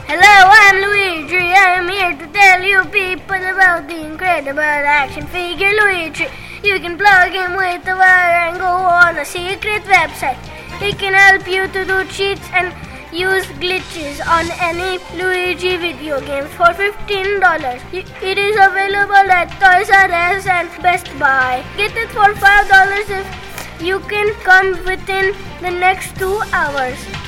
Hello, I'm Luigi. I'm here to tell you people about the incredible action figure Luigi. You can plug him with a wire and go on a secret website. He can help you to do cheats and use glitches on any Luigi video games for $15. It is available at Toys R Us and Best Buy. Get it for $5 if you can come within the next 2 hours.